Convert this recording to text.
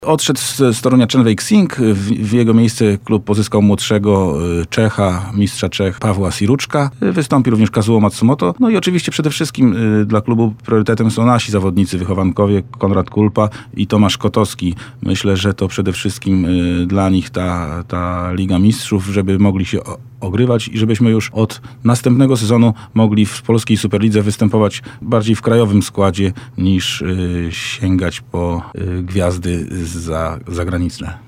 Odszedł z Torunia Czenwejk Singh, w jego miejsce klub pozyskał młodszego Czecha, mistrza Czech Pawła Siruczka. Wystąpi również Kazuo Matsumoto. No i oczywiście przede wszystkim dla klubu priorytetem są nasi zawodnicy, wychowankowie Konrad Kulpa i Tomasz Kotowski. Myślę, że to przede wszystkim dla nich ta Liga Mistrzów, żeby mogli się ogrywać i żebyśmy już od następnego sezonu mogli w polskiej Superlidze występować bardziej w krajowym składzie niż sięgać po gwiazdy zagraniczne.